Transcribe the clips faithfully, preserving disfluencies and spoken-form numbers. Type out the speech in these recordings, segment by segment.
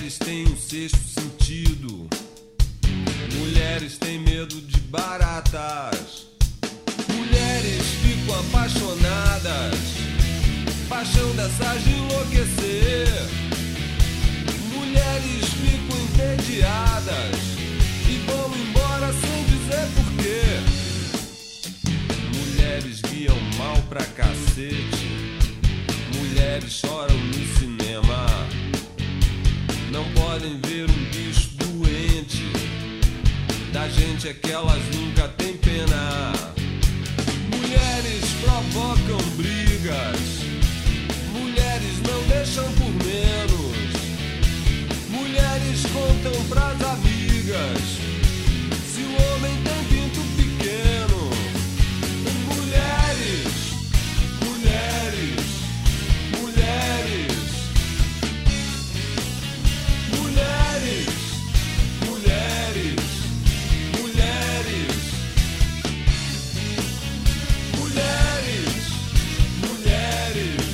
Mulheres têm um sexto sentido. Mulheres têm medo de baratas. Mulheres ficam apaixonadas, paixão dessas de enlouquecer. Mulheres ficam entediadas e vão embora sem dizer porquê. Mulheres guiam mal pra cacete. Mulheres choram no cinema. Não podem ver um bicho doente. Da gente é que elas nunca têm pena. Mulheres provocam brigas. Mulheres não deixam por menos. Mulheres contam pras amigas se o homem tem pinto pequeno. Mulheres, mulheres, mulheres, mulheres, mulheres, mulheres, mulheres, mulheres.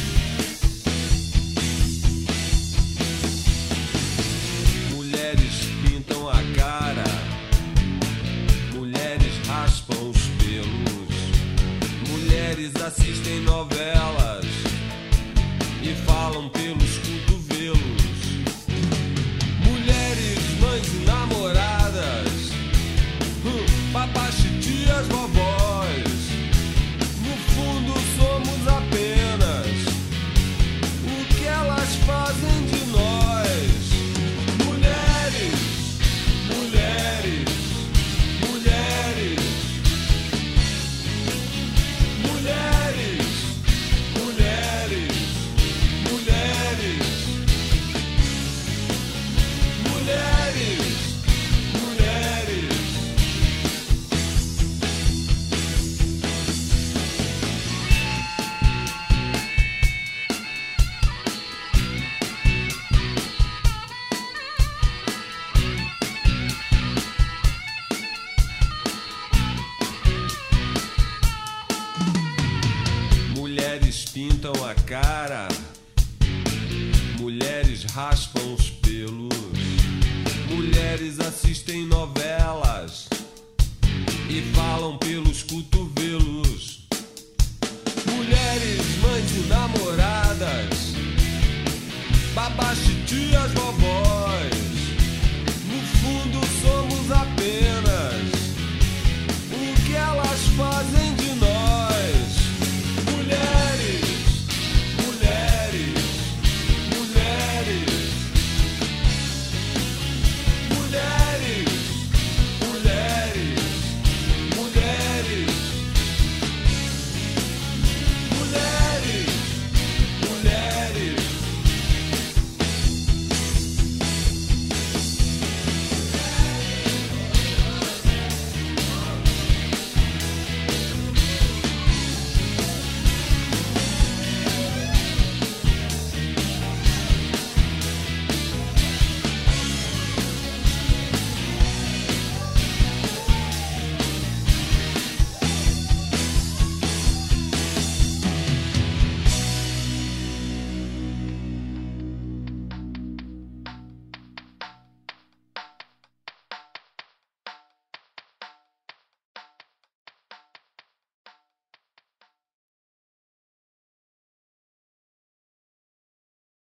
Mulheres pintam a cara. Mulheres raspam os pelos. Mulheres assistem novelas e falam pelos cotovelos. Mulheres, mães e namoradas, hum, papás, tias, vovós. No fundo somos apenas o que elas fazem de nós. Mulheres, mulheres, mulheres, mulheres, mulheres, mulheres, mulheres, mulheres. Mulheres pintam a cara. Mulheres raspam os pelos. Mulheres assistem novelas e falam pelos cotovelos. Mulheres, mães e namoradas, babás, tias, vovós. No fundo somos